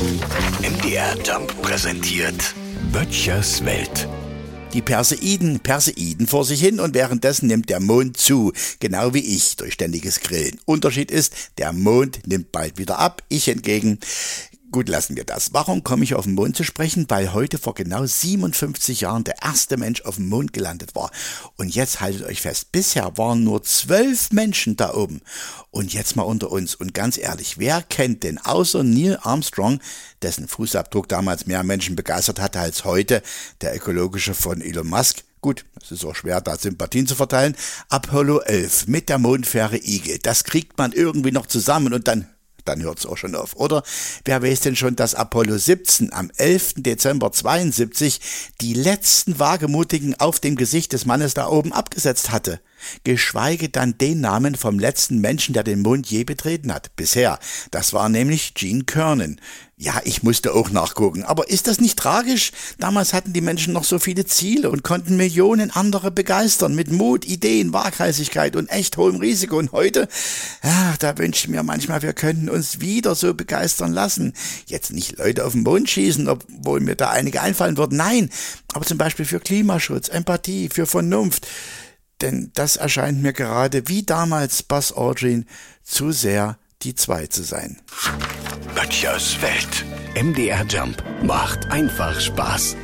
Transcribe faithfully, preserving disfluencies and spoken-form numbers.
M D R Jump präsentiert Böttchers Welt. Die Perseiden, Perseiden vor sich hin und währenddessen nimmt der Mond zu, genau wie ich, durch ständiges Grillen. Unterschied ist, der Mond nimmt bald wieder ab, ich hingegen. Gut, lassen wir das. Warum komme ich auf den Mond zu sprechen? Weil heute vor genau siebenundfünfzig Jahren der erste Mensch auf dem Mond gelandet war. Und jetzt haltet euch fest, bisher waren nur zwölf Menschen da oben. Und jetzt mal unter uns. Und ganz ehrlich, wer kennt denn außer Neil Armstrong, dessen Fußabdruck damals mehr Menschen begeistert hatte als heute, der ökologische von Elon Musk? Gut, es ist auch schwer, da Sympathien zu verteilen. Apollo elf mit der Mondfähre Eagle. Das kriegt man irgendwie noch zusammen und dann... Dann hört's auch schon auf, oder? Wer weiß denn schon, dass Apollo siebzehn am elften Dezember zweiundsiebzig die letzten Wagemutigen auf dem Gesicht des Mannes da oben abgesetzt hatte? Geschweige dann den Namen vom letzten Menschen, der den Mond je betreten hat. Bisher. Das war nämlich Gene Cernan. Ja, ich musste auch nachgucken. Aber ist das nicht tragisch? Damals hatten die Menschen noch so viele Ziele und konnten Millionen andere begeistern. Mit Mut, Ideen, Waghalsigkeit und echt hohem Risiko. Und heute, ja, da wünsche ich mir manchmal, wir könnten uns wieder so begeistern lassen. Jetzt nicht Leute auf den Mond schießen, obwohl mir da einige einfallen würden. Nein, aber zum Beispiel für Klimaschutz, Empathie, für Vernunft. Denn das erscheint mir gerade wie damals Buzz Aldrin zu sehr die Zwei zu sein. Böttchers Welt. M D R Jump macht einfach Spaß.